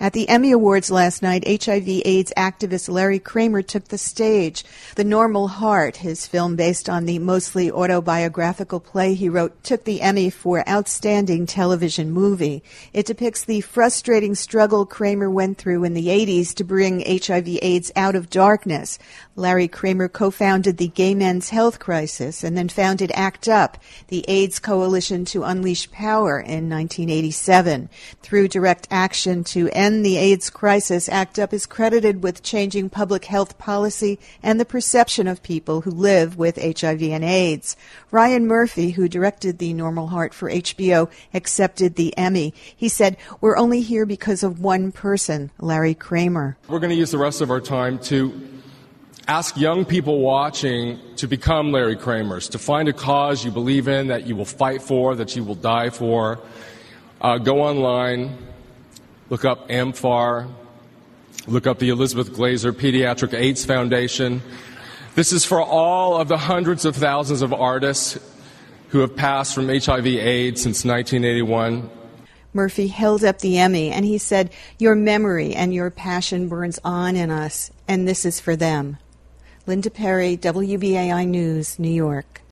At the Emmy Awards last night, HIV/AIDS activist Larry Kramer took the stage. The Normal Heart, his film based on the mostly autobiographical play he wrote, took the Emmy for Outstanding Television Movie. It depicts the frustrating struggle Kramer went through in the 80s to bring HIV/AIDS out of darkness. Larry Kramer co-founded the Gay Men's Health Crisis and then founded ACT UP, the AIDS Coalition to Unleash Power, in 1987. Through direct action to end the AIDS crisis, ACT UP is credited with changing public health policy and the perception of people who live with HIV and AIDS. Ryan Murphy, who directed The Normal Heart for HBO, accepted the Emmy. He said, "We're only here because of one person, Larry Kramer." We're going to use the rest of our time to ask young people watching to become Larry Kramers, to find a cause you believe in, that you will fight for, that you will die for. Go online, look up AMFAR, look up the Elizabeth Glaser Pediatric AIDS Foundation. This is for all of the hundreds of thousands of artists who have passed from HIV/AIDS since 1981. Murphy held up the Emmy and he said, "Your memory and your passion burns on in us, and this is for them." Linda Perry, WBAI News, New York.